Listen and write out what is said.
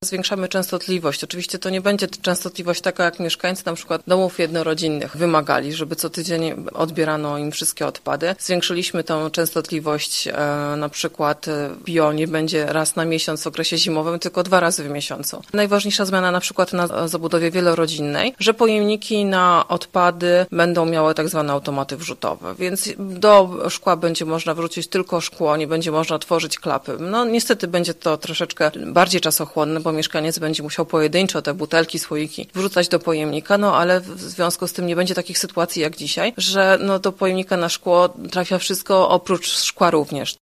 Zwiększamy częstotliwość. Oczywiście to nie będzie częstotliwość taka, jak mieszkańcy na przykład domów jednorodzinnych wymagali, żeby co tydzień odbierano im wszystkie odpady. Zwiększyliśmy tą częstotliwość, na przykład bio nie będzie raz na miesiąc w okresie zimowym, tylko 2 razy w miesiącu. Najważniejsza zmiana na przykład na zabudowie wielorodzinnej, że pojemniki na odpady będą miały tak zwane automaty wrzutowe, więc do szkła będzie można wrzucić tylko szkło, nie będzie można tworzyć klapy. No niestety będzie to troszeczkę bardziej czasochłonne, bo mieszkaniec będzie musiał pojedynczo te butelki, słoiki wrzucać do pojemnika, no ale w związku z tym nie będzie takich sytuacji jak dzisiaj, że do pojemnika na szkło trafia wszystko oprócz szkła również.